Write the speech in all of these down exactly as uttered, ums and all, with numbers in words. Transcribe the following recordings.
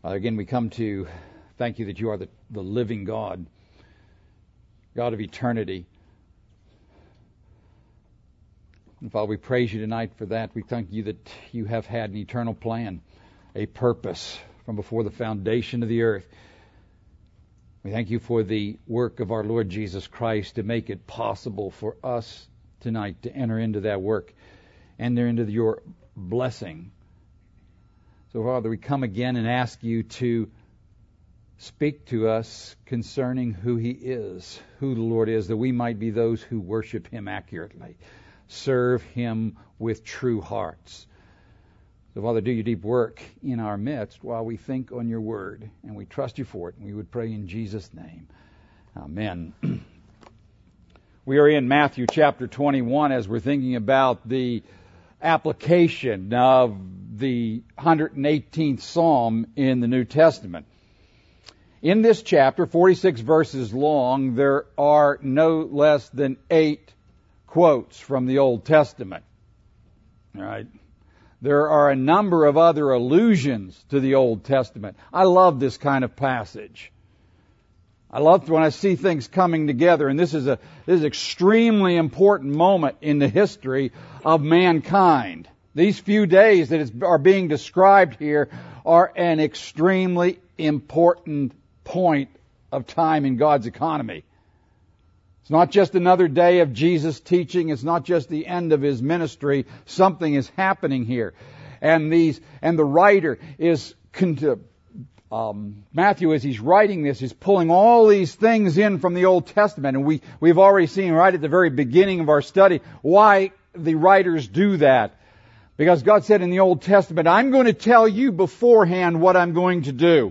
Uh, again, we come to thank you that you are the, the living God, God of eternity. And Father, we praise you tonight for that. We thank you that you have had an eternal plan, a purpose from before the foundation of the earth. We thank you for the work of our Lord Jesus Christ to make it possible for us tonight to enter into that work, enter into your blessing. So, Father, we come again and ask you to speak to us concerning who He is, who the Lord is, that we might be those who worship Him accurately, serve Him with true hearts. So, Father, do your deep work in our midst while we think on your word, and we trust you for it, and we would pray in Jesus' name. Amen. We are in Matthew chapter twenty-one as we're thinking about the application of the one hundred eighteenth Psalm in the New Testament. In this chapter, forty-six verses long, there are no less than eight quotes from the Old Testament. All right. There are a number of other allusions to the Old Testament. I love this kind of passage. I love when I see things coming together, and this is a this is an extremely important moment in the history of mankind. These few days that is, are being described here are an extremely important point of time in God's economy. It's not just another day of Jesus teaching. It's not just the end of His ministry. Something is happening here, and these and the writer is. Um, Matthew, as he's writing this, is pulling all these things in from the Old Testament. And we, we've already seen right at the very beginning of our study why the writers do that. Because God said in the Old Testament, I'm going to tell you beforehand what I'm going to do.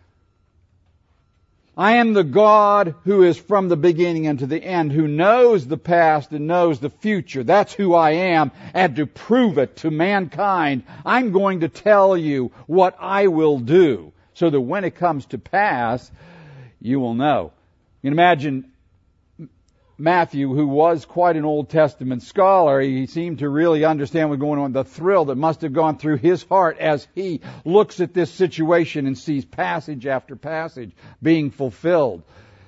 I am the God who is from the beginning and to the end, who knows the past and knows the future. That's who I am. And to prove it to mankind, I'm going to tell you what I will do, so that when it comes to pass, you will know. You can imagine Matthew, who was quite an Old Testament scholar. He seemed to really understand what's going on, the thrill that must have gone through his heart as he looks at this situation and sees passage after passage being fulfilled.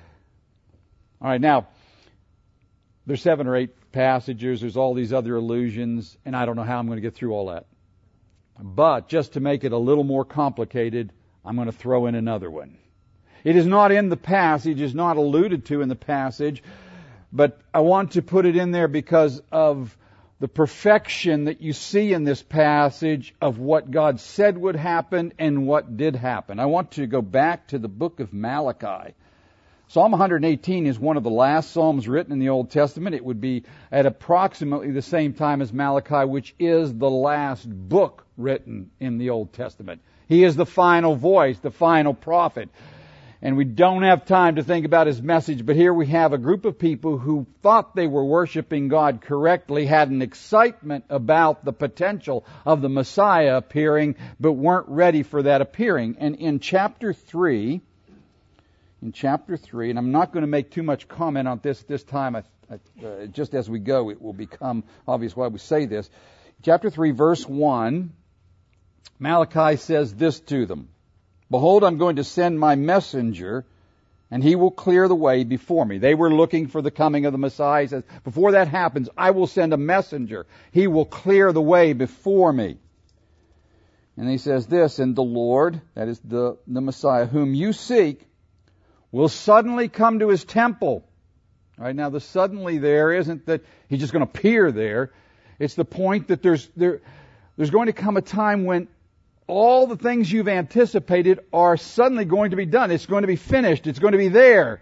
All right, now, there's seven or eight passages. There's all these other allusions, and I don't know how I'm going to get through all that. But just to make it a little more complicated, I'm going to throw in another one. It is not in the passage, it is not alluded to in the passage, but I want to put it in there because of the perfection that you see in this passage of what God said would happen and what did happen. I want to go back to the book of Malachi. Psalm one hundred eighteen is one of the last psalms written in the Old Testament. It would be at approximately the same time as Malachi, which is the last book written in the Old Testament. He is the final voice, the final prophet. And we don't have time to think about his message, but here we have a group of people who thought they were worshiping God correctly, had an excitement about the potential of the Messiah appearing, but weren't ready for that appearing. And in chapter three, in chapter three, and I'm not going to make too much comment on this this time, I, I, uh, just as we go, it will become obvious why we say this. Chapter three, verse one, Malachi says this to them. Behold, I'm going to send my messenger, and he will clear the way before me. They were looking for the coming of the Messiah. He says, before that happens, I will send a messenger. He will clear the way before me. And he says this, and the Lord, that is the, the Messiah, whom you seek, will suddenly come to his temple. All right, now the suddenly there isn't that he's just going to appear there. It's the point that there's there, there's going to come a time when all the things you've anticipated are suddenly going to be done. It's going to be finished. It's going to be there.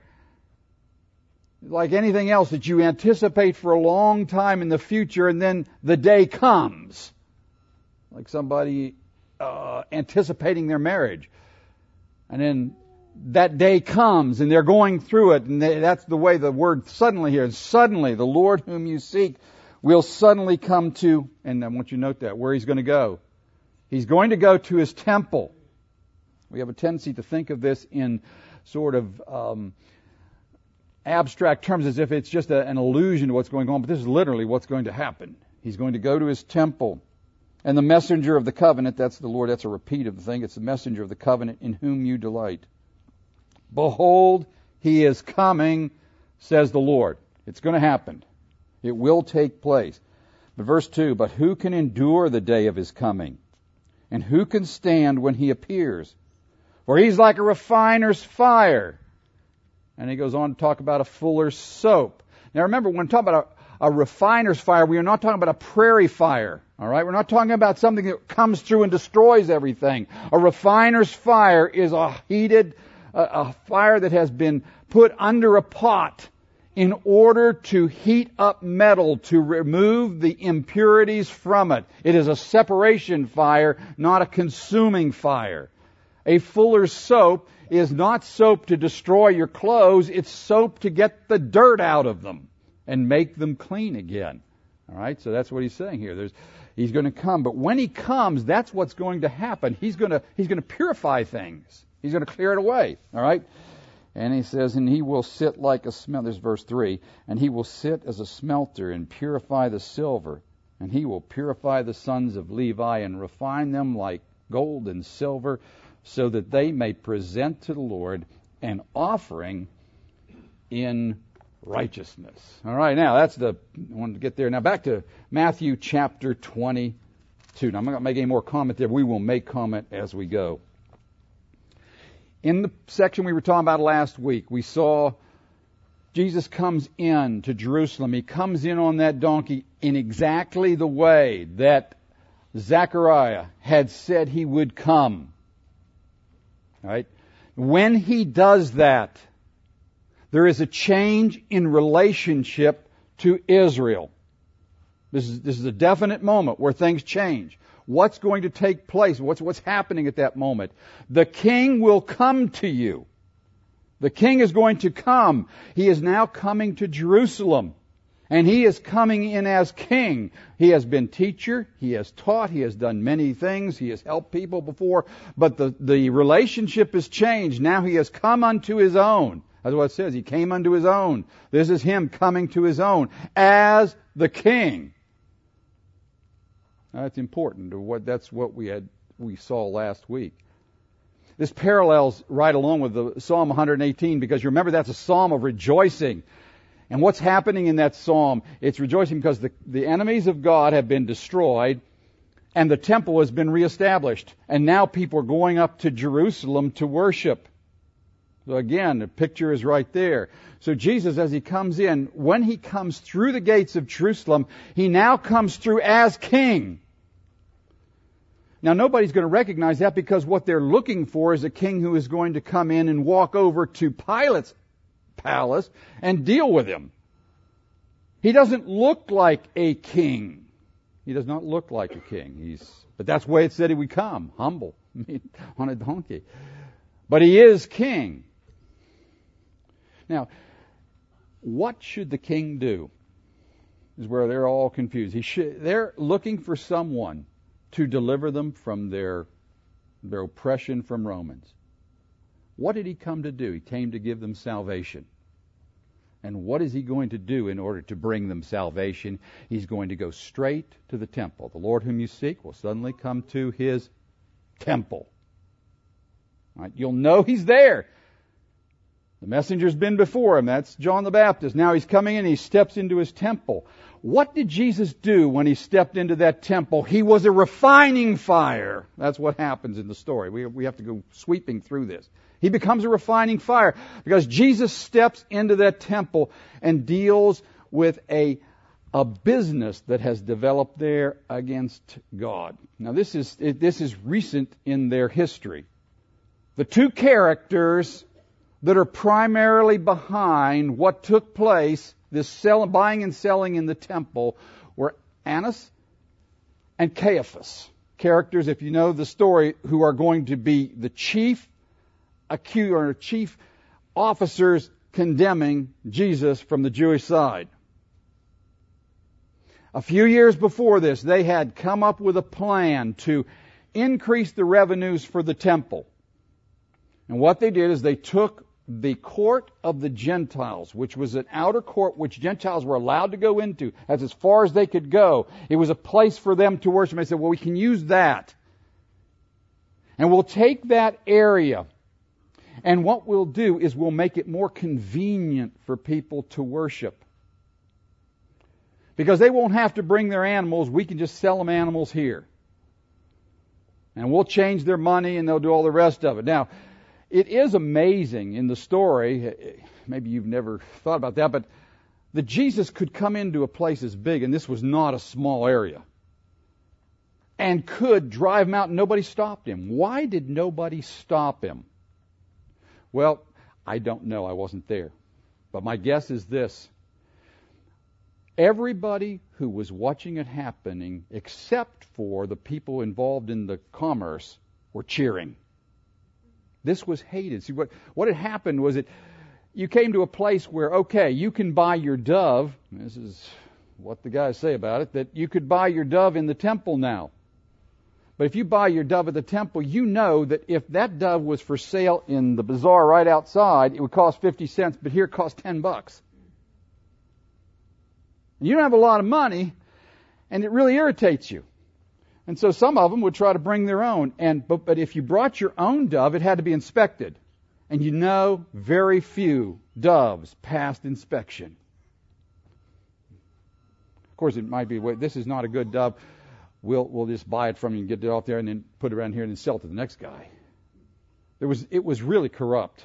Like anything else that you anticipate for a long time in the future, and then the day comes. Like somebody uh, anticipating their marriage. And then that day comes, and they're going through it, and they, that's the way the word suddenly here is. Suddenly, the Lord whom you seek will suddenly come to, and I want you to note that, where he's going to go. He's going to go to his temple. We have a tendency to think of this in sort of um, abstract terms as if it's just a, an allusion to what's going on, but this is literally what's going to happen. He's going to go to his temple. And the messenger of the covenant, that's the Lord, that's a repeat of the thing. It's the messenger of the covenant in whom you delight. Behold, he is coming, says the Lord. It's going to happen. It will take place. But verse two, but who can endure the day of his coming? And who can stand when he appears? For he's like a refiner's fire. And he goes on to talk about a fuller's soap. Now remember, when we talk about a, a refiner's fire, we are not talking about a prairie fire. All right? We're not talking about something that comes through and destroys everything. A refiner's fire is a heated, a, a fire that has been put under a pot in order to heat up metal, to remove the impurities from it. It is a separation fire, not a consuming fire. A fuller's soap is not soap to destroy your clothes. It's soap to get the dirt out of them and make them clean again. All right? So that's what he's saying here. There's, he's going to come. But when he comes, that's what's going to happen. He's going to, he's going to purify things. He's going to clear it away. All right? And he says, and he will sit like a smelter. There's verse three. And he will sit as a smelter and purify the silver. And he will purify the sons of Levi and refine them like gold and silver, so that they may present to the Lord an offering in righteousness. All right, now that's the, I wanted to get there. Now back to Matthew chapter twenty-two. Now I'm not going to make any more comment there. We will make comment as we go. In the section we were talking about last week, we saw Jesus comes in to Jerusalem. He comes in on that donkey in exactly the way that Zechariah had said he would come. Right? When he does that, there is a change in relationship to Israel. This is, this is a definite moment where things change. What's going to take place? What's, what's happening at that moment? The king will come to you. The king is going to come. He is now coming to Jerusalem. And he is coming in as king. He has been teacher. He has taught. He has done many things. He has helped people before. But the, the relationship has changed. Now he has come unto his own. That's what it says. He came unto his own. This is him coming to his own as the king. Now, that's important. What that's what we had we saw last week. This parallels right along with the Psalm one eighteen, because you remember that's a psalm of rejoicing. And what's happening in that psalm? It's rejoicing because the, the enemies of God have been destroyed and the temple has been reestablished. And now people are going up to Jerusalem to worship. So again, the picture is right there. So Jesus, as he comes in, when he comes through the gates of Jerusalem, he now comes through as king. Now nobody's going to recognize that, because what they're looking for is a king who is going to come in and walk over to Pilate's palace and deal with him. He doesn't look like a king. He does not look like a king. He's, but that's the way it said he would come, humble, on a donkey. But he is king. Now, what should the king do? Is where they're all confused. He should, they're looking for someone to deliver them from their, their oppression from Romans. What did he come to do? He came to give them salvation. And what is he going to do in order to bring them salvation? He's going to go straight to the temple. The Lord whom you seek will suddenly come to his temple. Right? You'll know he's there. The messenger's been before him. That's John the Baptist. Now he's coming in. He steps into his temple. What did Jesus do when he stepped into that temple? He was a refining fire. That's what happens in the story. We, we have to go sweeping through this. He becomes a refining fire because Jesus steps into that temple and deals with a, a business that has developed there against God. Now this is, this is recent in their history. The two characters that are primarily behind what took place, this sell, buying and selling in the temple, were Annas and Caiaphas. Characters, if you know the story, who are going to be the chief accused or chief officers condemning Jesus from the Jewish side. A few years before this, they had come up with a plan to increase the revenues for the temple. And what they did is they took the court of the Gentiles, which was an outer court which Gentiles were allowed to go into. That's as far as they could go. It was a place for them to worship. They said, well, we can use that. And we'll take that area, and what we'll do is we'll make it more convenient for people to worship. Because they won't have to bring their animals. We can just sell them animals here. And we'll change their money, and they'll do all the rest of it. Now, it is amazing in the story, maybe you've never thought about that, but that Jesus could come into a place as big, and this was not a small area, and could drive him out, and nobody stopped him. Why did nobody stop him? Well, I don't know. I wasn't there. But my guess is this. Everybody who was watching it happening, except for the people involved in the commerce, were cheering. This was hated. See, what, what had happened was that you came to a place where, okay, you can buy your dove. This is what the guys say about it, that you could buy your dove in the temple now. But if you buy your dove at the temple, you know that if that dove was for sale in the bazaar right outside, it would cost fifty cents, but here it costs ten bucks. And you don't have a lot of money, and it really irritates you. And so some of them would try to bring their own. And but, but if you brought your own dove, it had to be inspected. And you know, very few doves passed inspection. Of course, it might be, well, this is not a good dove. We'll we'll just buy it from you and get it out there and then put it around here and then sell it to the next guy. There was it was really corrupt.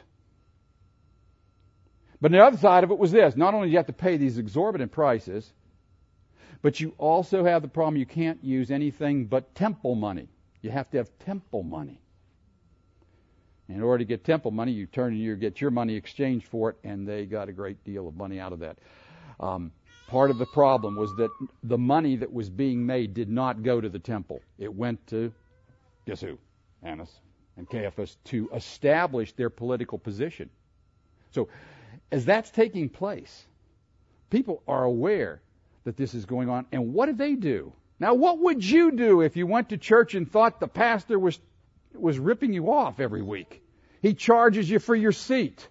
But the other side of it was this. Not only do you have to pay these exorbitant prices, but you also have the problem you can't use anything but temple money. You have to have temple money. In order to get temple money, you turn and you get your money exchanged for it, and they got a great deal of money out of that. Um, part of the problem was that the money that was being made did not go to the temple. It went to, guess who? Annas and Caiaphas, to establish their political position. So, as that's taking place, people are aware that this is going on. And what do they do? Now, what would you do if you went to church and thought the pastor was was ripping you off every week? He charges you for your seat.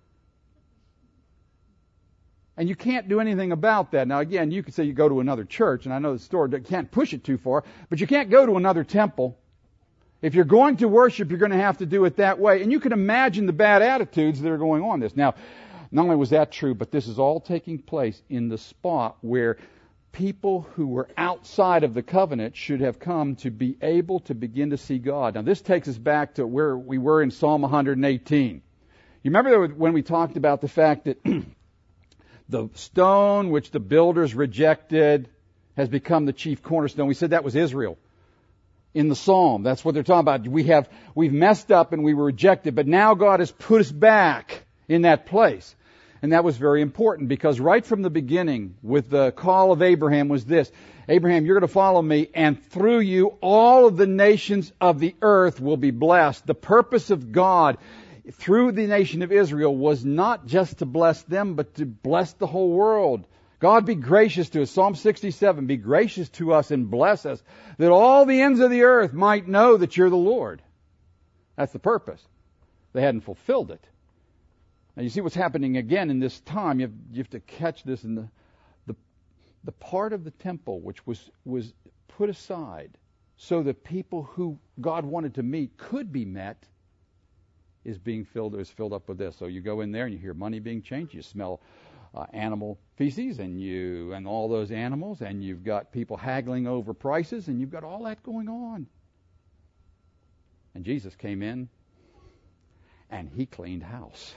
And you can't do anything about that. Now, again, you could say you go to another church, and I know the store can't push it too far, but you can't go to another temple. If you're going to worship, you're going to have to do it that way. And you can imagine the bad attitudes that are going on this. Now, not only was that true, but this is all taking place in the spot where people who were outside of the covenant should have come to be able to begin to see God. Now, this takes us back to where we were in Psalm one hundred eighteen. You remember when we talked about the fact that the stone which the builders rejected has become the chief cornerstone? We said that was Israel. In the Psalm, that's what they're talking about. We have, we've messed up and we were rejected, but now God has put us back in that place. And that was very important because right from the beginning with the call of Abraham was this: Abraham, you're going to follow me, and through you all of the nations of the earth will be blessed. The purpose of God through the nation of Israel was not just to bless them, but to bless the whole world. God, be gracious to us. Psalm sixty-seven, be gracious to us and bless us, that all the ends of the earth might know that you're the Lord. That's the purpose. They hadn't fulfilled it. Now you see what's happening again in this time. You have, you have to catch this in the, the the part of the temple which was was put aside so that people who God wanted to meet could be met is being filled is filled up with this. So you go in there and you hear money being changed. You smell uh, animal feces and you and all those animals, and you've got people haggling over prices, and you've got all that going on. And Jesus came in and he cleaned house.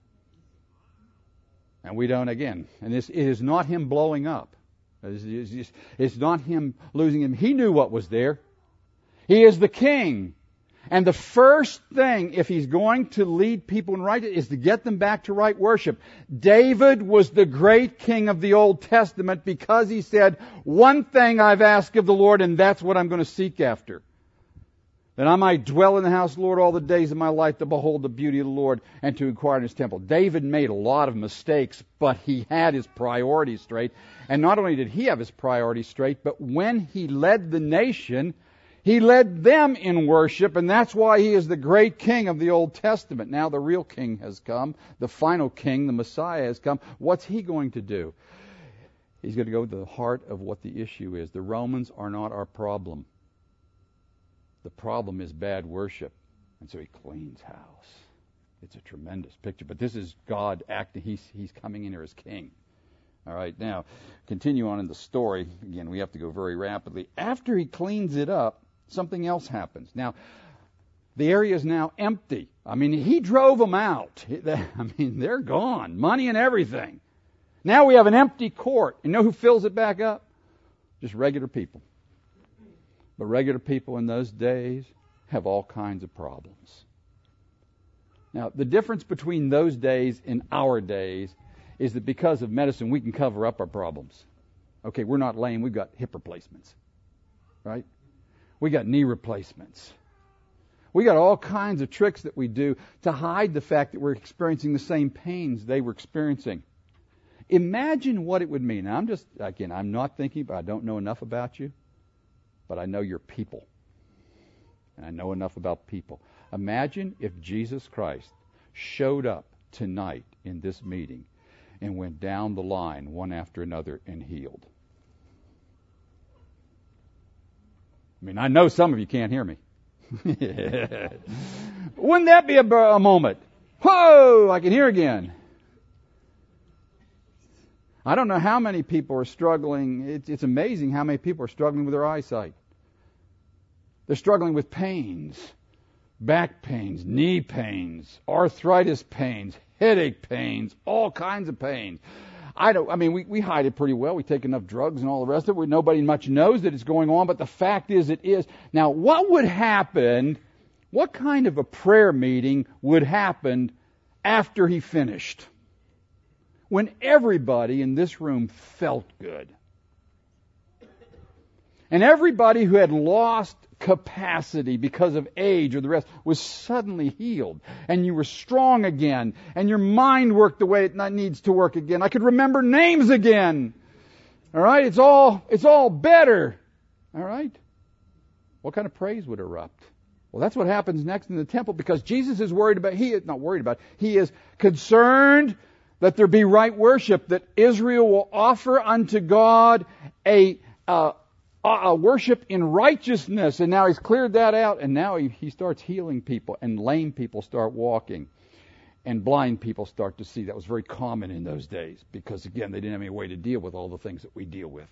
And we don't, again, and this, it is not him blowing up. It's, it's, it's not him losing him. He knew what was there. He is the king. And the first thing, if he's going to lead people in right, is to get them back to right worship. David was the great king of the Old Testament because he said, one thing I've asked of the Lord, and that's what I'm going to seek after. That I might dwell in the house of the Lord all the days of my life, to behold the beauty of the Lord and to inquire in his temple. David made a lot of mistakes, but he had his priorities straight. And not only did he have his priorities straight, but when he led the nation, He led them in worship, and that's why He is the great King of the Old Testament. Now the real King has come. The final King, the Messiah, has come. What's He going to do? He's going to go to the heart of what the issue is. The Romans are not our problem. The problem is bad worship. And so He cleans house. It's a tremendous picture. But this is God acting. He's, he's coming in here as King. All right, now, continue on in the story. Again, we have to go very rapidly. After He cleans it up, something else happens. Now, the area is now empty. I mean, He drove them out. I mean, they're gone. Money and everything. Now we have an empty court. You know who fills it back up? Just regular people. But regular people in those days have all kinds of problems. Now, the difference between those days and our days is that because of medicine, we can cover up our problems. Okay, we're not lame. We've got hip replacements. Right? We got knee replacements. We got all kinds of tricks that we do to hide the fact that we're experiencing the same pains they were experiencing. Imagine what it would mean. Now, I'm just, again, I'm not thinking, but I don't know enough about you. But I know you're people. And I know enough about people. Imagine if Jesus Christ showed up tonight in this meeting and went down the line one after another and healed. I mean, I know some of you can't hear me. Wouldn't that be a, a moment? Whoa, I can hear again. I don't know how many people are struggling. It's, it's amazing how many people are struggling with their eyesight. They're struggling with pains, back pains, knee pains, arthritis pains, headache pains, all kinds of pains. I don't. I mean, we, we hide it pretty well. We take enough drugs and all the rest of it. Nobody much knows that it's going on, but the fact is it is. Now, what would happen, what kind of a prayer meeting would happen after He finished? When everybody in this room felt good. And everybody who had lost capacity because of age or the rest was suddenly healed. And you were strong again. And your mind worked the way it needs to work again. I could remember names again. All right? It's all, it's all better. All right? What kind of praise would erupt? Well, that's what happens next in the temple, because Jesus is worried about, he is not worried about, he is concerned that there be right worship, that Israel will offer unto God a, uh, a worship in righteousness. And now He's cleared that out, and now he, he starts healing people, and lame people start walking, and blind people start to see. That was very common in those days, because again, they didn't have any way to deal with all the things that we deal with.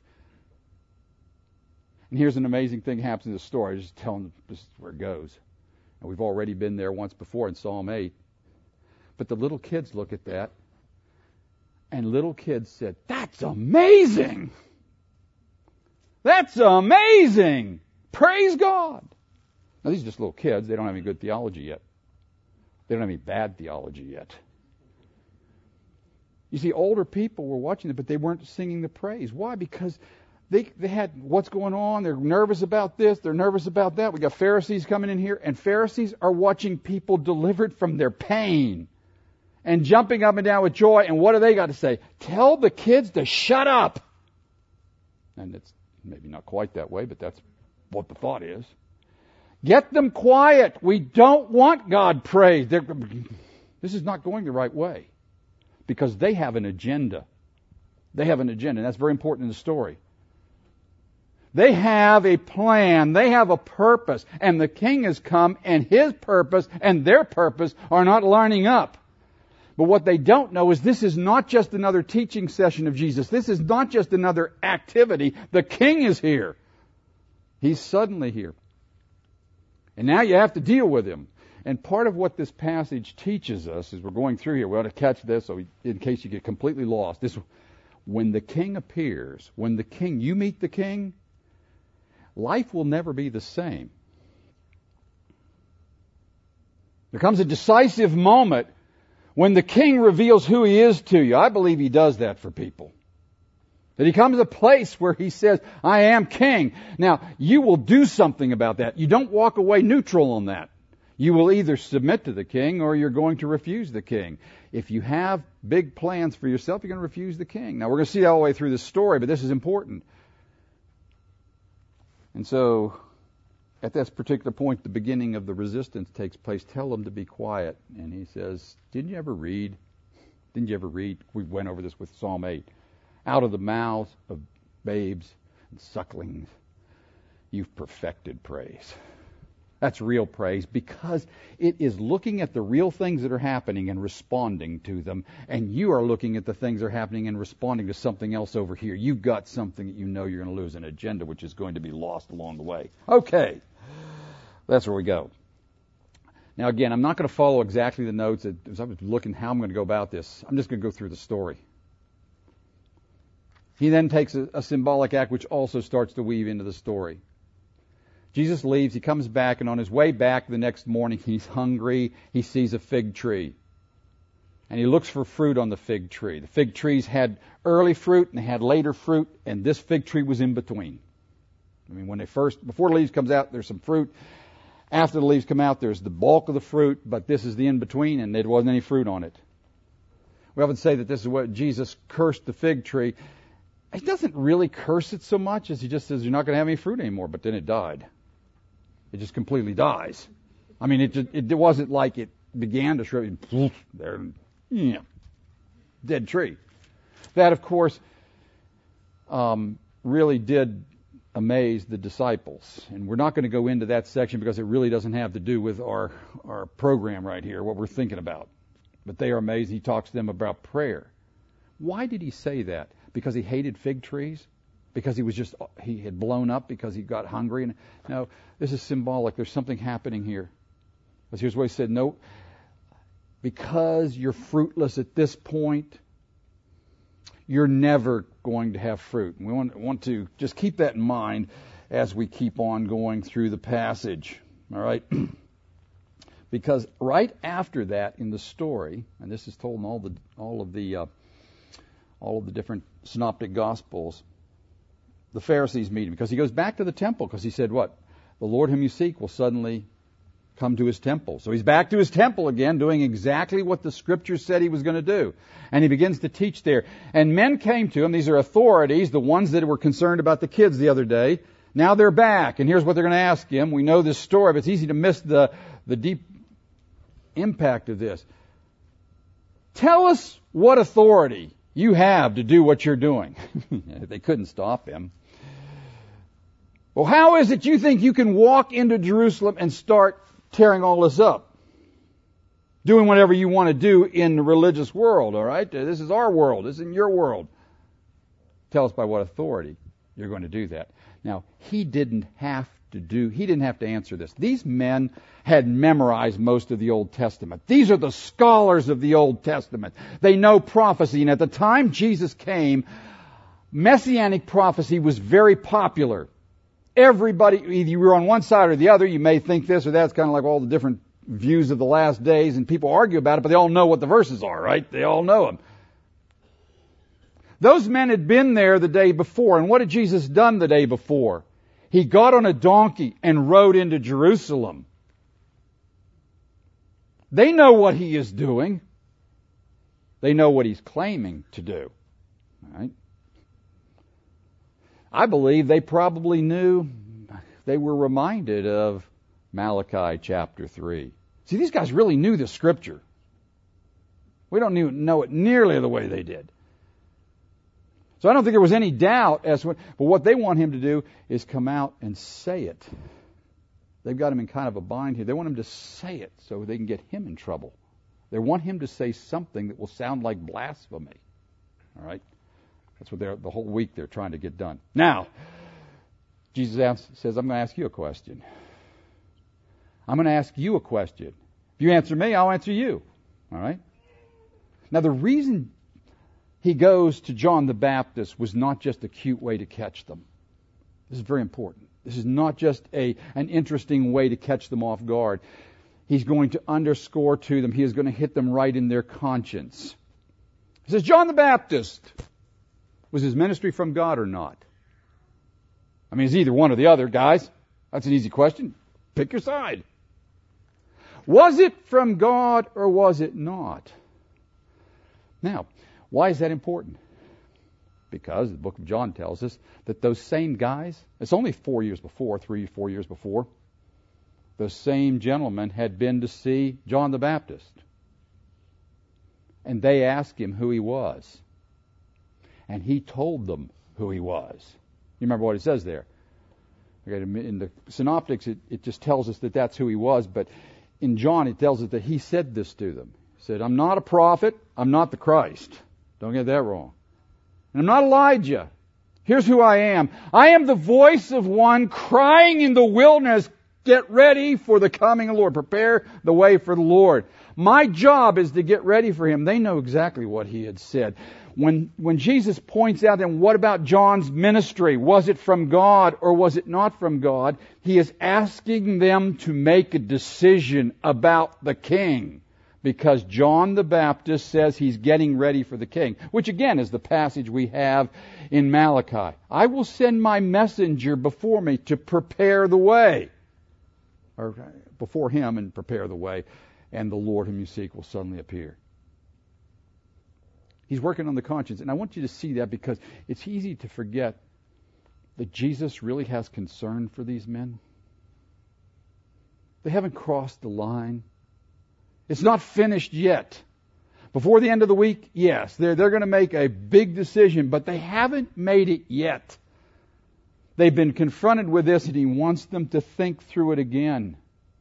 And here's an amazing thing happens in the story. I'm just telling them this is where it goes. And we've already been there once before in Psalm eight. But the little kids look at that, and little kids said, "That's amazing! That's amazing! Praise God!" Now, these are just little kids. They don't have any good theology yet. They don't have any bad theology yet. You see, older people were watching it, but they weren't singing the praise. Why? Because they they had what's going on. They're nervous about this. They're nervous about that. We got Pharisees coming in here, and Pharisees are watching people delivered from their pain and jumping up and down with joy. And what do they got to say? Tell the kids to shut up. And it's maybe not quite that way, but that's what the thought is. Get them quiet. We don't want God praised. They're, this is not going the right way, because they have an agenda. They have an agenda, and that's very important in the story. They have a plan. They have a purpose. And the king has come, and his purpose and their purpose are not lining up. But what they don't know is this is not just another teaching session of Jesus. This is not just another activity. The king is here. He's suddenly here. And now you have to deal with him. And part of what this passage teaches us, as we're going through here, we ought to catch this, so in case you get completely lost. This, when the king appears, when the king, you meet the king, life will never be the same. There comes a decisive moment when the king reveals who he is to you. I believe he does that for people. That he comes to a place where he says, I am king. Now, you will do something about that. You don't walk away neutral on that. You will either submit to the king or you're going to refuse the king. If you have big plans for yourself, you're going to refuse the king. Now, we're going to see that all the way through this story, but this is important. And so, at this particular point, the beginning of the resistance takes place. Tell them to be quiet. And he says, didn't you ever read? Didn't you ever read? We went over this with Psalm eight. Out of the mouths of babes and sucklings, you've perfected praise. That's real praise, because it is looking at the real things that are happening and responding to them, and you are looking at the things that are happening and responding to something else over here. You've got something that you know you're going to lose, an agenda which is going to be lost along the way. Okay, that's where we go. Now again, I'm not going to follow exactly the notes. As I was looking how I'm going to go about this, I'm just going to go through the story. He then takes a, a symbolic act which also starts to weave into the story. Jesus leaves, he comes back, and on his way back the next morning, he's hungry, he sees a fig tree. And he looks for fruit on the fig tree. The fig trees had early fruit and they had later fruit, and this fig tree was in between. I mean, when they first, before the leaves comes out, there's some fruit. After the leaves come out, there's the bulk of the fruit, but this is the in-between, and there wasn't any fruit on it. We often say that this is what Jesus cursed the fig tree. He doesn't really curse it so much as he just says, you're not going to have any fruit anymore, but then it died. It just completely dies. I mean, it, just, it wasn't like it began to shrivel. There, yeah, dead tree. That, of course, um, really did amaze the disciples. And we're not going to go into that section because it really doesn't have to do with our, our program right here, what we're thinking about. But they are amazed. He talks to them about prayer. Why did he say that? Because he hated fig trees? Because he was just, he had blown up because he got hungry? And no, this is symbolic. There's something happening here. Because here's what he said, no, because you're fruitless at this point, you're never going to have fruit. And we want, want to just keep that in mind as we keep on going through the passage. All right? Because right after that in the story, and this is told in all the all of the uh, all of the different synoptic gospels, the Pharisees meet him because he goes back to the temple because he said, what? The Lord whom you seek will suddenly come to his temple. So he's back to his temple again, doing exactly what the scriptures said he was going to do. And he begins to teach there. And men came to him. These are authorities, the ones that were concerned about the kids the other day. Now they're back. And here's what they're going to ask him. We know this story, but it's easy to miss the, the deep impact of this. Tell us what authority you have to do what you're doing. They couldn't stop him. Well, how is it you think you can walk into Jerusalem and start tearing all this up? Doing whatever you want to do in the religious world, all right? This is our world. This isn't your world. Tell us by what authority you're going to do that. Now, he didn't have to do, he didn't have to answer this. These men had memorized most of the Old Testament. These are the scholars of the Old Testament. They know prophecy, and at the time Jesus came, Messianic prophecy was very popular. Everybody, either you were on one side or the other, you may think this or that. It's kind of like all the different views of the last days, and people argue about it, but they all know what the verses are, right? They all know them. Those men had been there the day before, and what had Jesus done the day before? He got on a donkey and rode into Jerusalem. They know what he is doing. They know what he's claiming to do. All right? I believe they probably knew, they were reminded of Malachi chapter three. See, these guys really knew the scripture. We don't even know it nearly the way they did. So I don't think there was any doubt as to what, but what they want him to do is come out and say it. They've got him in kind of a bind here. They want him to say it so they can get him in trouble. They want him to say something that will sound like blasphemy. All right? That's what they're, the whole week they're trying to get done. Now, Jesus asks, says, I'm going to ask you a question. I'm going to ask you a question. If you answer me, I'll answer you. All right? Now, the reason he goes to John the Baptist was not just a cute way to catch them. This is very important. This is not just a an interesting way to catch them off guard. He's going to underscore to them. He is going to hit them right in their conscience. He says, John the Baptist, was his ministry from God or not? I mean, it's either one or the other, guys. That's an easy question. Pick your side. Was it from God or was it not? Now, why is that important? Because the book of John tells us that those same guys, it's only four years before, three, four years before, the same gentlemen had been to see John the Baptist. And they asked him who he was. And he told them who he was. You remember what it says there? Okay, in the Synoptics, it, it just tells us that that's who he was. But in John, it tells us that he said this to them. He said, I'm not a prophet. I'm not the Christ. Don't get that wrong. And I'm not Elijah. Here's who I am. I am the voice of one crying in the wilderness, get ready for the coming of the Lord. Prepare the way for the Lord. My job is to get ready for Him. They know exactly what He had said. When, when Jesus points out, then what about John's ministry? Was it from God or was it not from God? He is asking them to make a decision about the King. Because John the Baptist says he's getting ready for the King, which again is the passage we have in Malachi. I will send my messenger before me to prepare the way. Or before him and prepare the way, and the Lord whom you seek will suddenly appear. He's working on the conscience, and I want you to see that because it's easy to forget that Jesus really has concern for these men. They haven't crossed the line. It's not finished yet. Before the end of the week, yes, they're, they're going to make a big decision, but they haven't made it yet. They've been confronted with this, and He wants them to think through it again.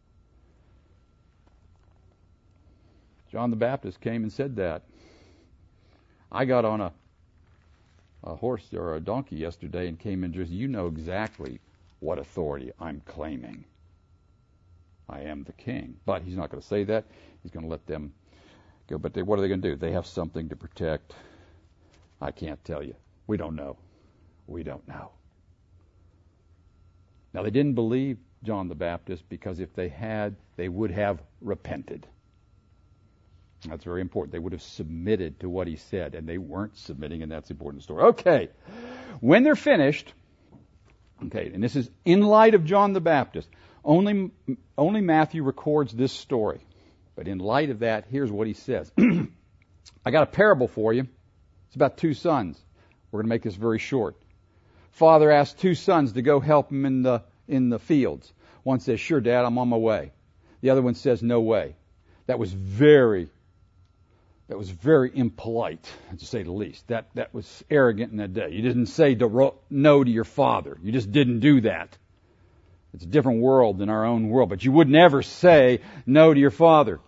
John the Baptist came and said that. I got on a, a horse or a donkey yesterday and came in just, you know exactly what authority I'm claiming. I am the King. But He's not going to say that. He's going to let them go. But they, what are they going to do? They have something to protect. I can't tell you. We don't know. We don't know. Now, they didn't believe John the Baptist because if they had, they would have repented. That's very important. They would have submitted to what he said, and they weren't submitting, and that's the important story. Okay. When they're finished, okay, and this is in light of John the Baptist, only, only Matthew records this story. But in light of that, here's what he says. I got a parable for you. It's about two sons. We're going to make this very short. Father asked two sons to go help him in the in the fields. One says, sure, Dad, I'm on my way. The other one says, no way. That was very, that was very impolite, to say the least. That that was arrogant in that day. You didn't say to no to your father. You just didn't do that. It's a different world than our own world. But you would never say no to your father.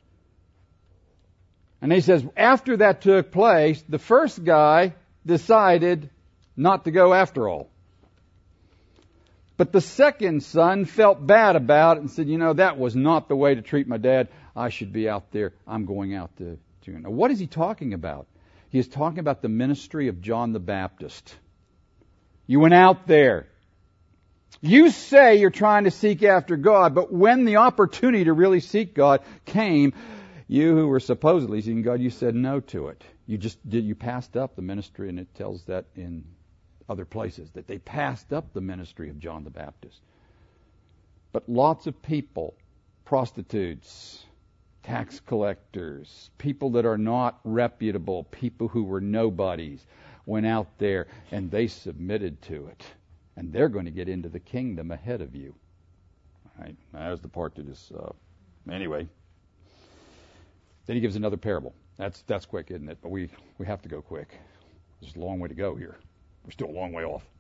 And he says, after that took place, the first guy decided not to go after all. But the second son felt bad about it and said, you know, that was not the way to treat my dad. I should be out there. I'm going out to, to... Now, what is he talking about? He is talking about the ministry of John the Baptist. You went out there. You say you're trying to seek after God, but when the opportunity to really seek God came, you who were supposedly seeking God, you said no to it. You just did. You passed up the ministry, and it tells that in other places, that they passed up the ministry of John the Baptist. But lots of people, prostitutes, tax collectors, people that are not reputable, people who were nobodies, went out there and they submitted to it. And they're going to get into the kingdom ahead of you. All right, there's the part that is, uh, anyway. Then he gives another parable. That's that's quick, isn't it? But we, we have to go quick. There's a long way to go here. We're still a long way off.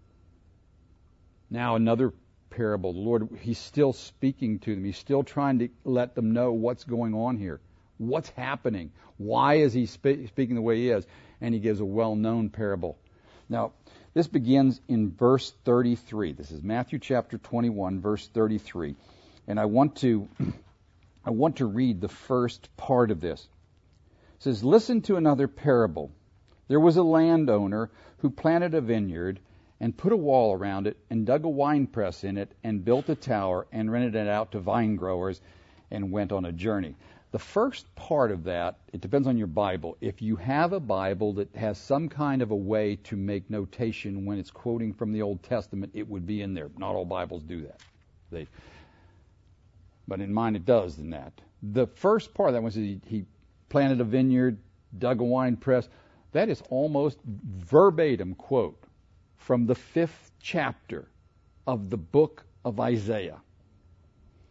Now another parable. The Lord, He's still speaking to them. He's still trying to let them know what's going on here. What's happening? Why is He spe- speaking the way He is? And He gives a well-known parable. Now, this begins in verse thirty-three. This is Matthew chapter twenty-one, verse thirty-three. And I want to I want to read the first part of this. It says, listen to another parable. There was a landowner who planted a vineyard and put a wall around it and dug a winepress in it and built a tower and rented it out to vine growers and went on a journey. The first part of that, it depends on your Bible. If you have a Bible that has some kind of a way to make notation when it's quoting from the Old Testament, it would be in there. Not all Bibles do that. They, but in mine it does in that. The first part of that was he, he planted a vineyard, dug a wine press. That is almost verbatim quote from the fifth chapter of the book of Isaiah.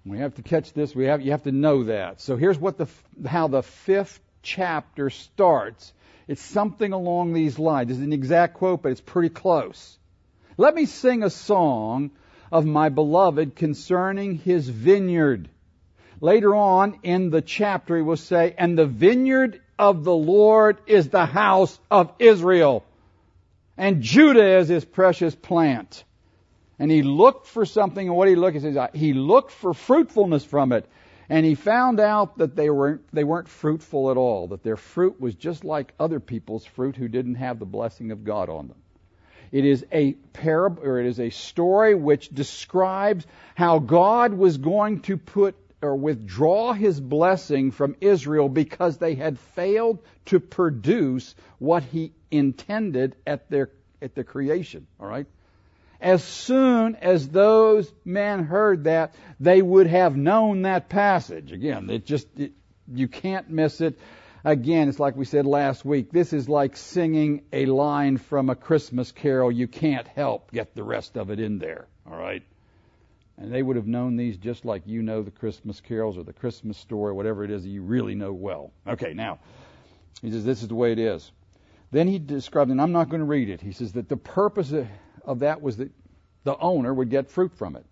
We have to catch this. We have you have to know that. So here's what the how the fifth chapter starts. It's something along these lines. This is an exact quote, but it's pretty close. Let me sing a song of my beloved concerning his vineyard. Later on in the chapter, he will say, and the vineyard of the Lord is the house of Israel, and Judah is his precious plant. And he looked for something, and what he looked, he says, he looked for fruitfulness from it. And he found out that they weren't, they weren't fruitful at all, that their fruit was just like other people's fruit who didn't have the blessing of God on them. It is a parable, or it is a story which describes how God was going to put or withdraw his blessing from Israel because they had failed to produce what he intended at their at the creation. All right? As soon as those men heard that, they would have known that passage. Again, it just it, you can't miss it. Again, it's like we said last week. This is like singing a line from a Christmas carol. You can't help get the rest of it in there. All right? And they would have known these just like you know the Christmas carols or the Christmas story, whatever it is that you really know well. Okay, now, he says this is the way it is. Then he described, and I'm not going to read it, he says that the purpose of that was that the owner would get fruit from it.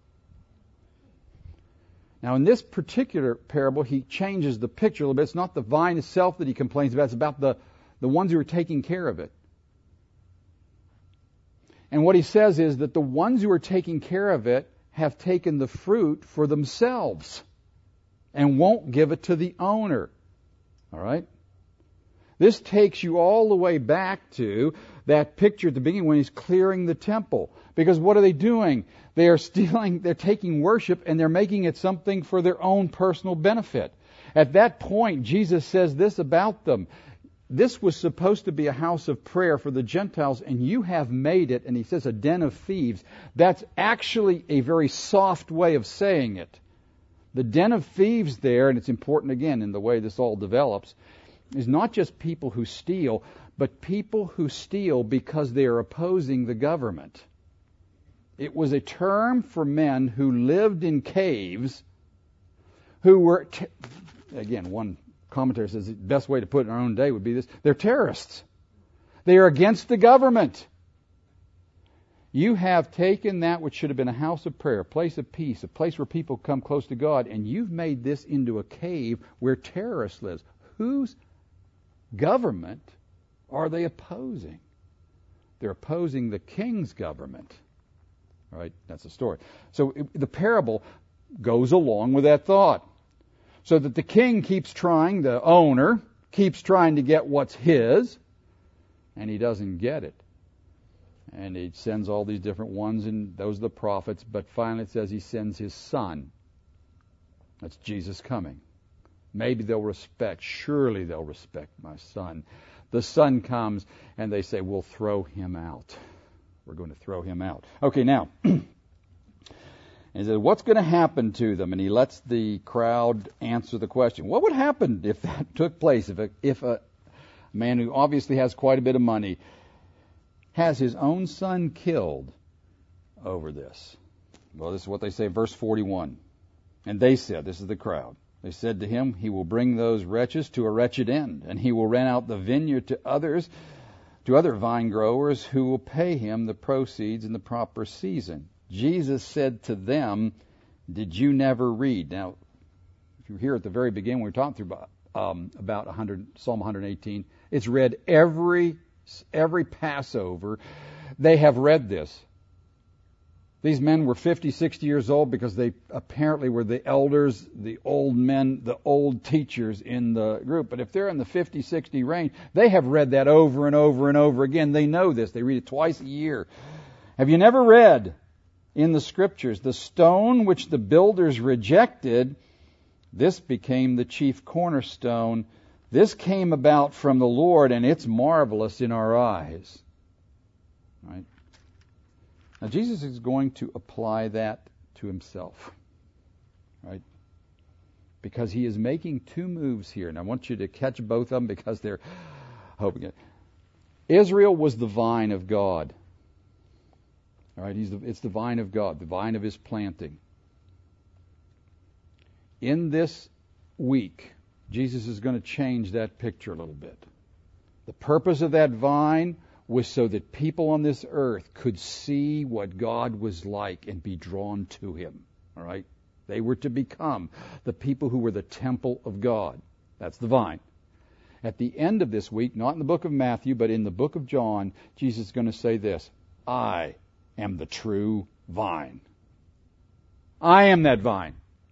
Now, in this particular parable, he changes the picture a little bit. It's not the vine itself that he complains about. It's about the, the ones who are taking care of it. And what he says is that the ones who are taking care of it have taken the fruit for themselves and won't give it to the owner. All right? This takes you all the way back to that picture at the beginning when he's clearing the temple. Because what are they doing? They are stealing, they're taking worship and they're making it something for their own personal benefit. At that point, Jesus says this about them. This was supposed to be a house of prayer for the Gentiles, and you have made it, and he says, a den of thieves. That's actually a very soft way of saying it. The den of thieves there, and it's important again in the way this all develops, is not just people who steal, but people who steal because they are opposing the government. It was a term for men who lived in caves, who were, t- again, one commentator says the best way to put it in our own day would be this, they're terrorists. They are against the government. You have taken that which should have been a house of prayer, a place of peace, a place where people come close to God, and you've made this into a cave where terrorists live. Whose government are they opposing? They're opposing the king's government. All right, that's the story. So it, the parable goes along with that thought. So that the king keeps trying, the owner keeps trying to get what's his, and he doesn't get it. And he sends all these different ones, and those are the prophets, but finally it says he sends his son. That's Jesus coming. Maybe they'll respect, surely they'll respect my son. The son comes, and they say, we'll throw him out. We're going to throw him out. Okay, now, and he says, what's going to happen to them? And he lets the crowd answer the question. What would happen if that took place? If a, if a man who obviously has quite a bit of money has his own son killed over this? Well, this is what they say, verse forty-one. And they said, this is the crowd, they said to him, he will bring those wretches to a wretched end, and he will rent out the vineyard to others, to other vine growers who will pay him the proceeds in the proper season. Jesus said to them, did you never read? Now, if you're here at the very beginning, we were talking through about, um, about one hundred, Psalm one eighteen. It's read every every Passover. They have read this. These men were fifty, sixty years old because they apparently were the elders, the old men, the old teachers in the group. But if they're in the fifty, sixty range, they have read that over and over and over again. They know this. They read it twice a year. Have you never read in the Scriptures, the stone which the builders rejected, this became the chief cornerstone. This came about from the Lord, and it's marvelous in our eyes. Right? Now, Jesus is going to apply that to himself. Right? Because he is making two moves here. And I want you to catch both of them because they're hoping it. Israel was the vine of God. All right, he's the, it's the vine of God, the vine of his planting. in this week, Jesus is going to change that picture a little bit. The purpose of that vine was so that people on this earth could see what God was like and be drawn to Him. All right? They were to become the people who were the temple of God. That's the vine. At the end of this week, not in the book of Matthew, but in the book of John, Jesus is going to say this: I am the true vine. I am that vine.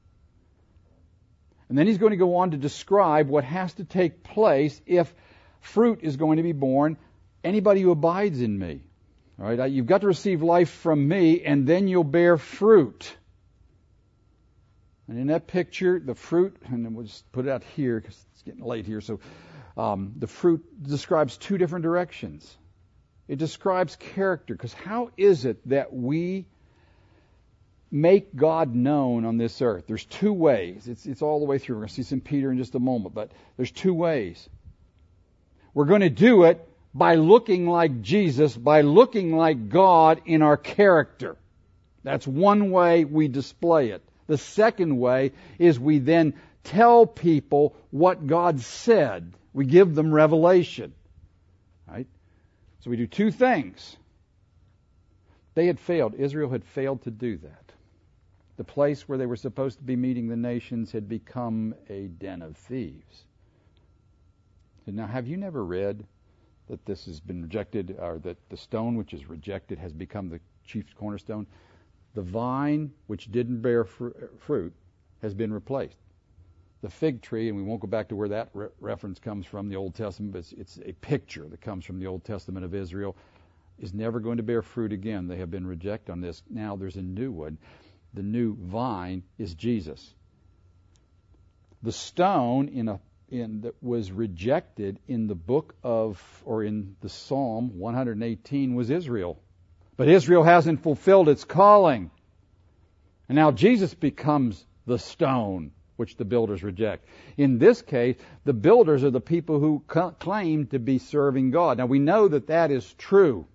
And then he's going to go on to describe what has to take place if fruit is going to be born. Anybody who abides in me. All right, you've got to receive life from me, and then you'll bear fruit. And in that picture, the fruit, and then we'll just put it out here because it's getting late here. So um, the fruit describes two different directions. It describes character, because how is it that we make God known on this earth? There's two ways. It's, it's all the way through. We're going to see some Peter in just a moment, but there's two ways. We're going to do it by looking like Jesus, by looking like God in our character. That's one way we display it. The second way is we then tell people what God said. We give them revelation. Right? So we do two things. They had failed. Israel had failed to do that. The place where they were supposed to be meeting the nations had become a den of thieves. Now, have you never read that this has been rejected, or that the stone which is rejected has become the chief cornerstone? The vine which didn't bear fr- fruit has been replaced. The fig tree, and we won't go back to where that re- reference comes from, the Old Testament, but it's, it's a picture that comes from the Old Testament of Israel, is never going to bear fruit again. They have been rejected on this. Now there's a new one. The new vine is Jesus. The stone in a in that was rejected in the book of, or in the Psalm one eighteen, was Israel. But Israel hasn't fulfilled its calling. And now Jesus becomes the stone which the builders reject. In this case, the builders are the people who c- claim to be serving God. Now we know that that is true.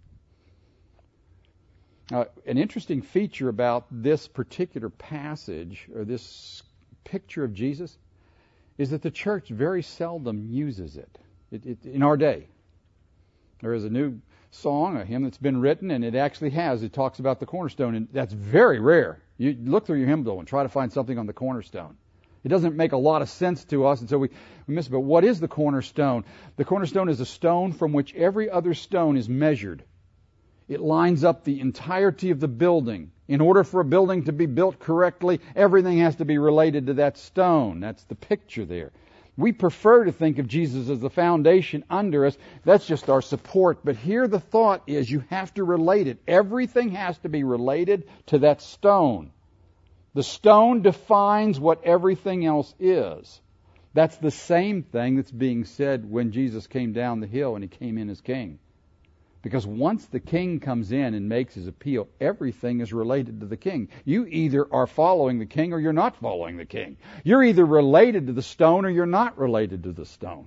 Uh, an interesting feature about this particular passage, or this picture of Jesus, is that the church very seldom uses it, it, it in our day. There is a new song, a hymn that's been written, and it actually has, it talks about the cornerstone, and that's very rare. You look through your hymn book and try to find something on the cornerstone. It doesn't make a lot of sense to us, and so we, we miss it. But what is the cornerstone? The cornerstone is a stone from which every other stone is measured. It lines up the entirety of the building. In order for a building to be built correctly, everything has to be related to that stone. That's the picture there. We prefer to think of Jesus as the foundation under us. That's just our support. But here the thought is you have to relate it. Everything has to be related to that stone. The stone defines what everything else is. That's the same thing that's being said when Jesus came down the hill and He came in as king. Because once the king comes in and makes his appeal, everything is related to the king. You either are following the king or you're not following the king. You're either related to the stone or you're not related to the stone.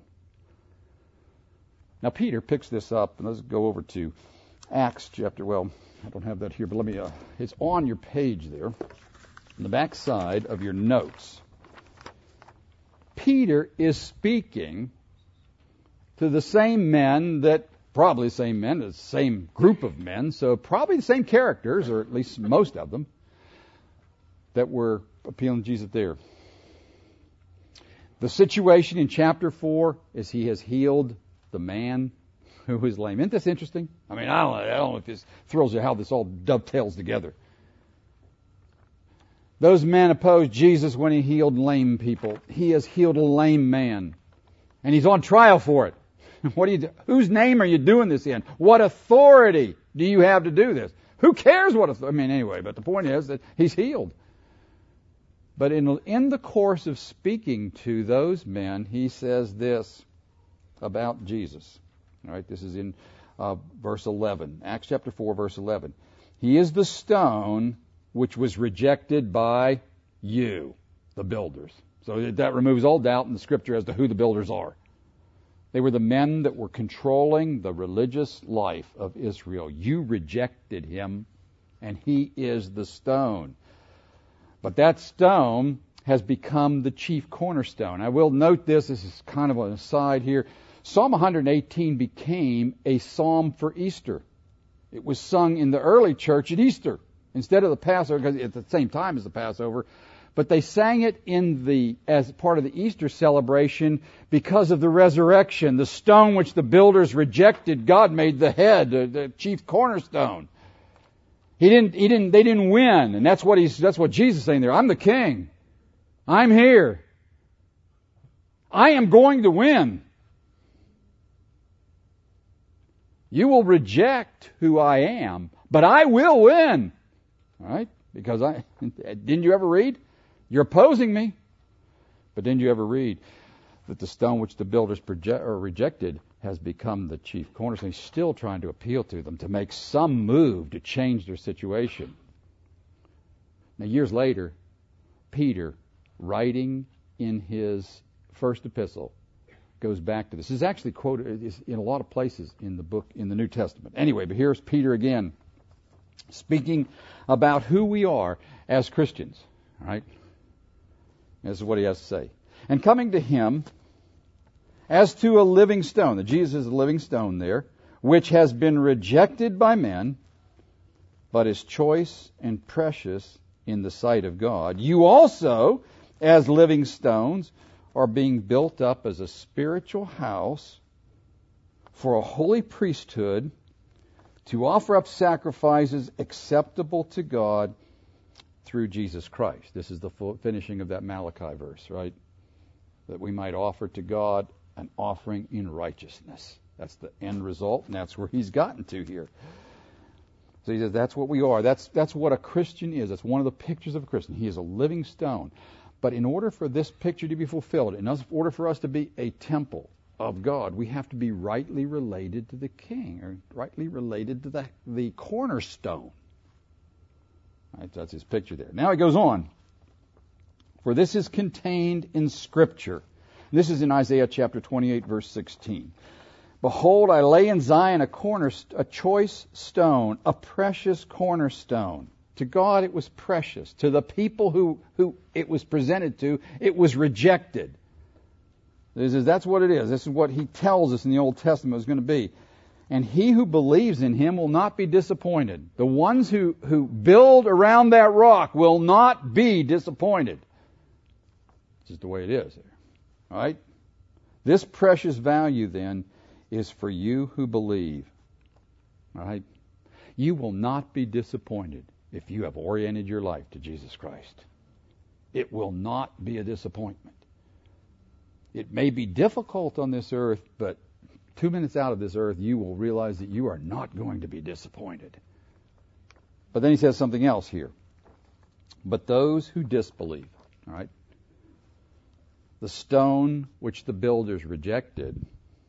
Now Peter picks this up, and let's go over to Acts chapter, well, I don't have that here, but let me, uh, it's on your page there, on the back side of your notes. Peter is speaking to the same men that Probably the same men, the same group of men, so probably the same characters, or at least most of them, that were appealing to Jesus there. The situation in chapter four is He has healed the man who was lame. Isn't this interesting? I mean, I don't, I don't know if this thrills you how this all dovetails together. Those men opposed Jesus when He healed lame people. He has healed a lame man, and He's on trial for it. What do you do? Whose name are you doing this in? What authority do you have to do this? Who cares what authority? I mean, anyway, but the point is that He's healed. But in, in the course of speaking to those men, He says this about Jesus. All right, this is in uh, verse eleven, Acts chapter four, verse eleven. He is the stone which was rejected by you, the builders. So that removes all doubt in the Scripture as to who the builders are. They were the men that were controlling the religious life of Israel. You rejected Him, and He is the stone. But that stone has become the chief cornerstone. I will note this, this is kind of an aside here. Psalm one eighteen became a psalm for Easter. It was sung in the early church at Easter instead of the Passover, because it's at the same time as the Passover. But they sang it in the as part of the Easter celebration because of the resurrection. The stone which the builders rejected, God made the head, the, the chief cornerstone. He didn't. He didn't. They didn't win, and that's what he's. That's what Jesus is saying there. I'm the king. I'm here. I am going to win. You will reject who I am, but I will win. All right? Because I didn't you ever read? You're opposing me. But didn't you ever read that the stone which the builders project, or rejected has become the chief cornerstone? He's still trying to appeal to them to make some move to change their situation. Now, years later, Peter, writing in his first epistle, goes back to this. This is actually quoted in a lot of places in the book, in the New Testament. Anyway, but here's Peter again, speaking about who we are as Christians. All right? This is what he has to say. And coming to him as to a living stone, that Jesus is a living stone there, which has been rejected by men, but is choice and precious in the sight of God. You also, as living stones, are being built up as a spiritual house for a holy priesthood to offer up sacrifices acceptable to God through Jesus Christ. This is the full finishing of that Malachi verse, right? That we might offer to God an offering in righteousness. That's the end result, and that's where he's gotten to here. So he says that's what we are. That's that's what a Christian is. That's one of the pictures of a Christian. He is a living stone. But in order for this picture to be fulfilled, in order for us to be a temple of God, we have to be rightly related to the King, or rightly related to the, the cornerstone. Right, that's his picture there. Now he goes on. For this is contained in Scripture. This is in Isaiah chapter twenty-eight, verse sixteen. Behold, I lay in Zion a corner, a choice stone, a precious cornerstone. To God it was precious. To the people who, who it was presented to, it was rejected. This is, that's what it is. This is what he tells us in the Old Testament is going to be. And he who believes in him will not be disappointed. The ones who, who build around that rock will not be disappointed. This is the way it is there. All right? This precious value then is for you who believe. All right? You will not be disappointed if you have oriented your life to Jesus Christ. It will not be a disappointment. It may be difficult on this earth, but two minutes out of this earth, you will realize that you are not going to be disappointed. But then he says something else here. But those who disbelieve, all right, the stone which the builders rejected,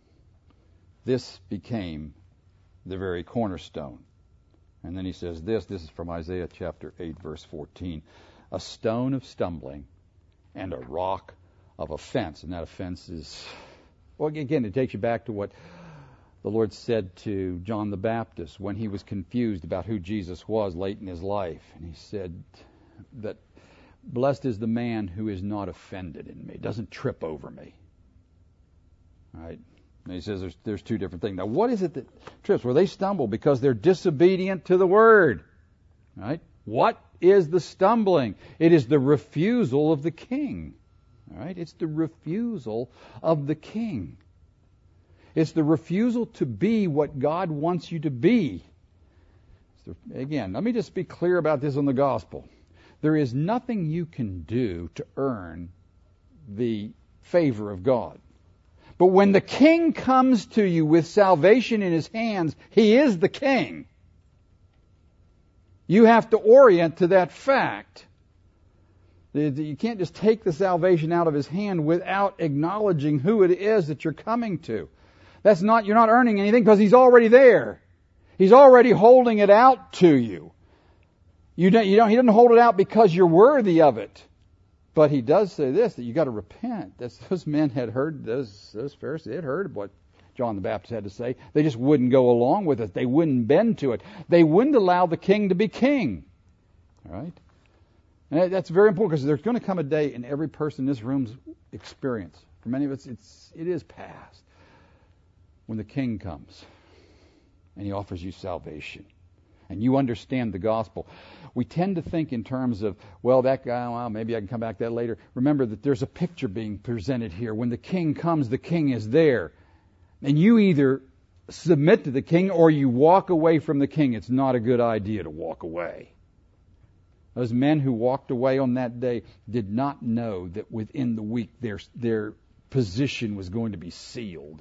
this became the very cornerstone. And then he says this, this is from Isaiah chapter eight, verse fourteen. A stone of stumbling and a rock of offense. And that offense is, well, again, it takes you back to what the Lord said to John the Baptist when he was confused about who Jesus was late in his life. And he said that blessed is the man who is not offended in me, doesn't trip over me. All right? And he says there's, there's two different things. Now, what is it that trips? Well, they stumble because they're disobedient to the Word. Right? What is the stumbling? It is the refusal of the King. All right? It's the refusal of the King. It's the refusal to be what God wants you to be. The, again, let me just be clear about this on the gospel. There is nothing you can do to earn the favor of God. But when the King comes to you with salvation in his hands, he is the King. You have to orient to that fact. You can't just take the salvation out of his hand without acknowledging who it is that you're coming to. That's not, you're not earning anything because he's already there. He's already holding it out to you. You don't, you don't, he doesn't hold it out because you're worthy of it. But he does say this, that you got to repent. That's, those men had heard, those, those Pharisees had heard what John the Baptist had to say. They just wouldn't go along with it. They wouldn't bend to it. They wouldn't allow the king to be king. All right? And that's very important because there's going to come a day in every person in this room's experience. For many of us, it's, it is past. When the King comes and he offers you salvation and you understand the gospel. We tend to think in terms of, well, that guy, well, maybe I can come back to that later. Remember that there's a picture being presented here. When the King comes, the King is there. And you either submit to the King or you walk away from the King. It's not a good idea to walk away. Those men who walked away on that day did not know that within the week their, their position was going to be sealed.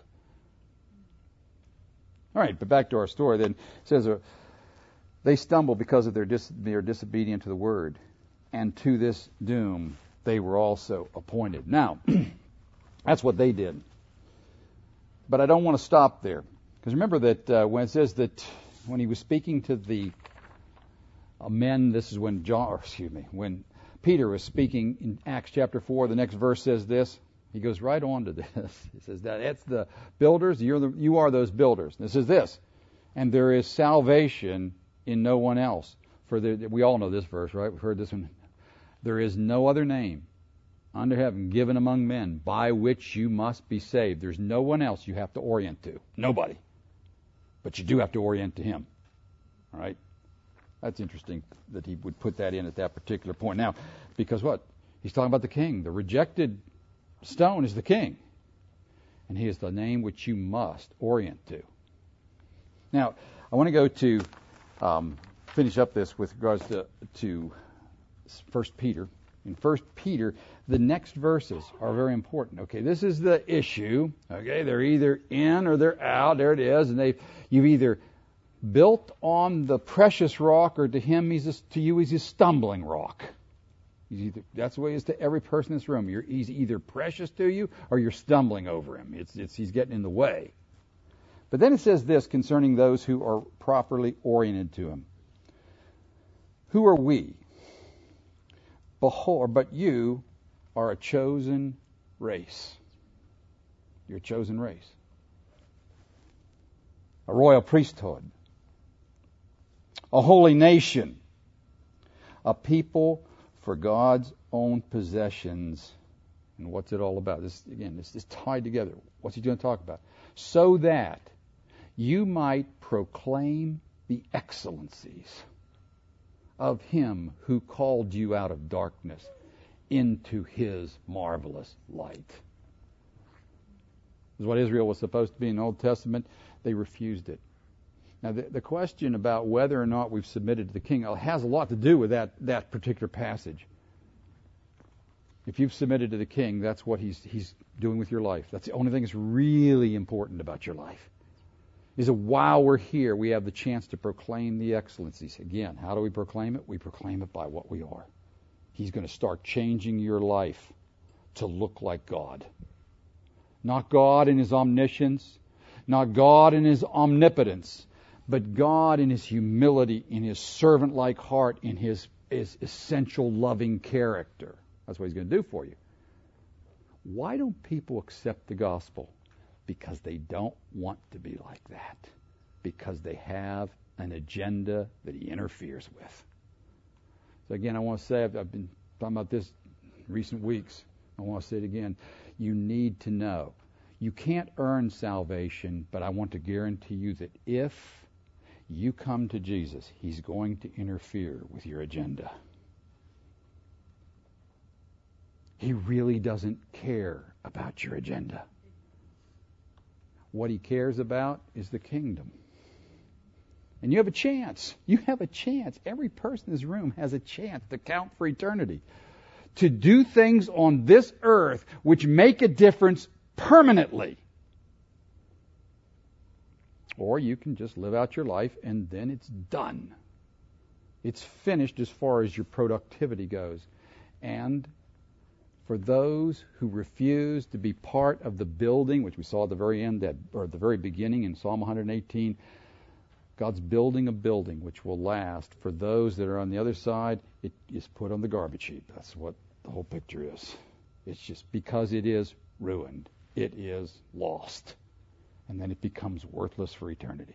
All right, but back to our story then. It says, uh, they stumble because of their, dis- their disobedience to the word, and to this doom they were also appointed. Now, that's what they did. But I don't want to stop there. Because remember that uh, when it says that when he was speaking to the uh, men, this is when John, or excuse me, when Peter was speaking in Acts chapter four, the next verse says this. He goes right on to this. He says that it's the builders, you're the, you are those builders. This is this. And there is salvation in no one else. For the, we all know this verse, right? We've heard this one. There is no other name under heaven given among men by which you must be saved. There's no one else you have to orient to. Nobody. But you do have to orient to him. All right? That's interesting that he would put that in at that particular point. Now, because what? He's talking about the King. The rejected stone is the King. And he is the name which you must orient to. Now, I want to go to um, finish up this with regards to, to First Peter. In First Peter, the next verses are very important. Okay, this is the issue. Okay, they're either in or they're out. There it is. And they, you've either built on the precious rock, or to him, he's a, to you, he's a stumbling rock. He's either, that's the way it is to every person in this room. You're, he's either precious to you or you're stumbling over him. It's, it's, he's getting in the way. But then it says this concerning those who are properly oriented to him. Who are we? Behold, but you are a chosen race. You're a chosen race. A royal priesthood. A holy nation. A people for God's own possessions. And what's it all about? This, again, this is tied together. What's he going to talk about? So that you might proclaim the excellencies of him who called you out of darkness into his marvelous light. This is what Israel was supposed to be in the Old Testament. They refused it. Now, the, the question about whether or not we've submitted to the King has a lot to do with that, that particular passage. If you've submitted to the King, that's what he's, he's doing with your life. That's the only thing that's really important about your life. Is that while we're here, we have the chance to proclaim the excellencies. Again, how do we proclaim it? We proclaim it by what we are. He's going to start changing your life to look like God. Not God in his omniscience, not God in his omnipotence, but God in his humility, in his servant-like heart, in his, his essential loving character. That's what he's going to do for you. Why don't people accept the gospel? Because they don't want to be like that. Because they have an agenda that he interferes with. So again, I want to say, I've, I've been talking about this in recent weeks. I want to say it again. You need to know. You can't earn salvation, but I want to guarantee you that if you come to Jesus, he's going to interfere with your agenda. He really doesn't care about your agenda. What he cares about is the kingdom. And you have a chance. You have a chance. Every person in this room has a chance to count for eternity. To do things on this earth which make a difference permanently. Or you can just live out your life and then it's done. It's finished as far as your productivity goes. And for those who refuse to be part of the building, which we saw at the very end, that, or at the very beginning in Psalm one eighteen, God's building a building which will last. For those that are on the other side, it is put on the garbage heap. That's what the whole picture is. It's just because it is ruined. It is lost. And then it becomes worthless for eternity.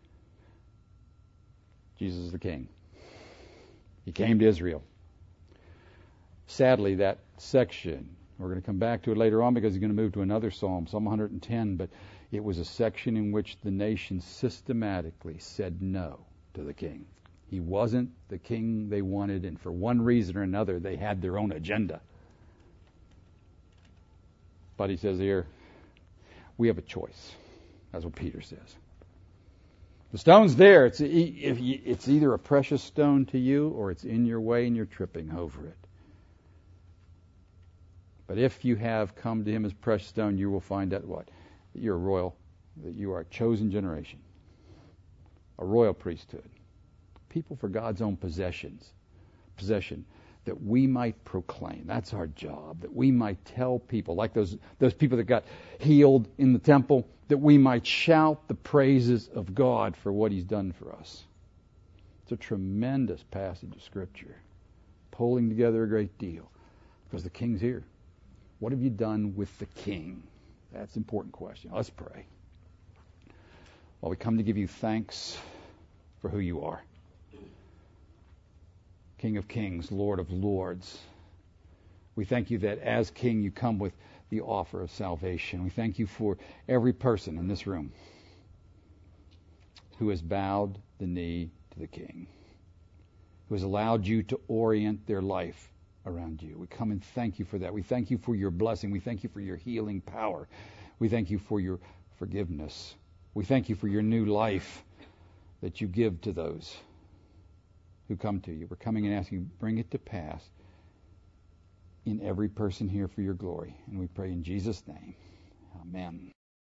Jesus is the King. He came to Israel. Sadly, that section, we're going to come back to it later on because he's going to move to another psalm, Psalm one hundred ten, but it was a section in which the nation systematically said no to the king. He wasn't the king they wanted, and for one reason or another, they had their own agenda. But he says here, we have a choice. That's what Peter says. The stone's there. It's, if you, it's either a precious stone to you or it's in your way and you're tripping over it. But if you have come to him as precious stone, you will find out what? That you're royal, that you are a chosen generation, a royal priesthood, people for God's own possessions, possession, that we might proclaim. That's our job, that we might tell people, like those those people that got healed in the temple, that we might shout the praises of God for what he's done for us. It's a tremendous passage of Scripture, pulling together a great deal, because the king's here. What have you done with the king? That's an important question. Let's pray. Well, we come to give you thanks for who you are. King of kings, Lord of lords. We thank you that as king you come with the offer of salvation. We thank you for every person in this room who has bowed the knee to the king, who has allowed you to orient their life around you. We come and thank you for that. We thank you for your blessing. We thank you for your healing power. We thank you for your forgiveness. We thank you for your new life that you give to those who come to you. We're coming and asking you, bring it to pass in every person here for your glory. And we pray in Jesus' name. Amen.